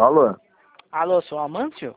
Alô? Alô, seu Amâncio?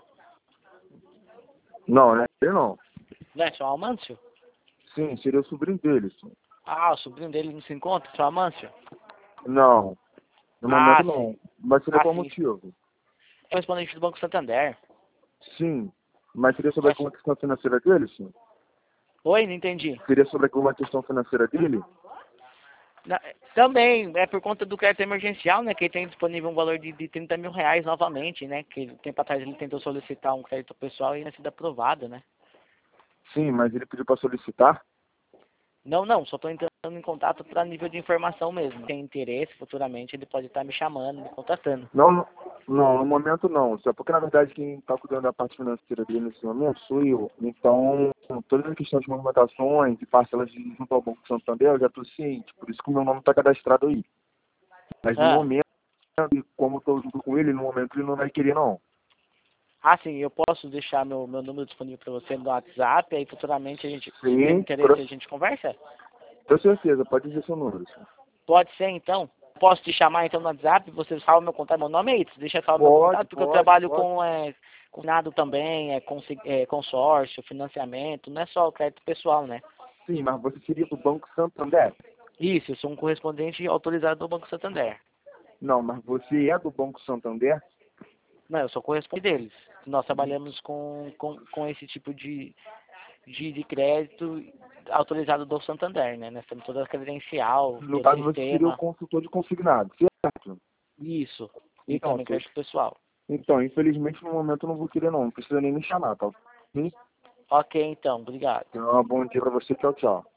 Não, né? Ele não. Não é seu Amâncio? Sim, seria o sobrinho dele, sim. Ah, o sobrinho dele não se encontra, seu Amâncio? Não, no Ah, momento não. sim. Mas seria Ah, qual sim. motivo? Correspondente do Banco Santander. Sim, mas seria sobre É. alguma questão financeira dele, sim? Oi, não entendi. Seria sobre alguma questão financeira dele? Também, é por conta do crédito emergencial, né? Que ele tem disponível um valor de 30 mil reais novamente, né? Que tempo atrás ele tentou solicitar um crédito pessoal e não sido aprovado, né? Sim, mas ele pediu para solicitar? Não, só estou entrando em contato para nível de informação mesmo. Tem interesse, futuramente ele pode estar me chamando, me contatando. Não, não, no momento não. Só porque na verdade quem está cuidando da parte financeira dele nesse momento sou eu. Então, toda a questão de movimentações e parcelas de junto ao Banco Santander, eu já estou ciente. Por isso que o meu nome está cadastrado aí. Mas no Ah, momento, como eu estou junto com ele, no momento ele não vai querer não. sim, eu posso deixar meu número disponível para você no WhatsApp, aí futuramente a gente, se tem Sim, interesse, a gente conversa? com certeza, pode dizer seu número. Sim. Pode ser, então? Posso te chamar, então, no WhatsApp, você salva meu contato, meu nome é Itz, deixa eu salvar meu Pode, contato, porque eu pode, trabalho pode. com nado também, consórcio, financiamento, não é só o crédito pessoal, né? Sim, mas você seria do Banco Santander? Isso, eu sou um correspondente autorizado do Banco Santander. Não, mas você é do Banco Santander? Não, eu sou correspondente deles. Nós trabalhamos com esse tipo de crédito autorizado do Santander, né? Nós temos toda a credencial, No todo o caso, você seria o sistema. consultor de consignado, certo? Isso. E Então, também crédito pessoal. então, infelizmente no momento eu não vou querer não precisa nem me chamar, tá? Sim? Ok, então, obrigado. Então, bom dia pra você, tchau, tchau.